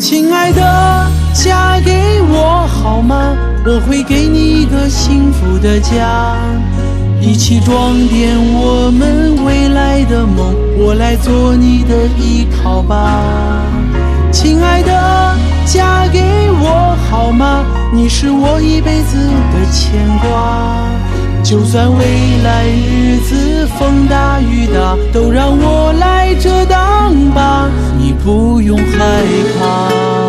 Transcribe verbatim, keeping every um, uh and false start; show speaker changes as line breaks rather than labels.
亲爱的，嫁给我好吗？我会给你一个幸福的家，一起装点我们未来的梦，我来做你的依靠吧。亲爱的，嫁给我好吗？你是我一辈子的牵挂，就算未来日子风大雨大，都让我来遮挡吧，你不用害怕。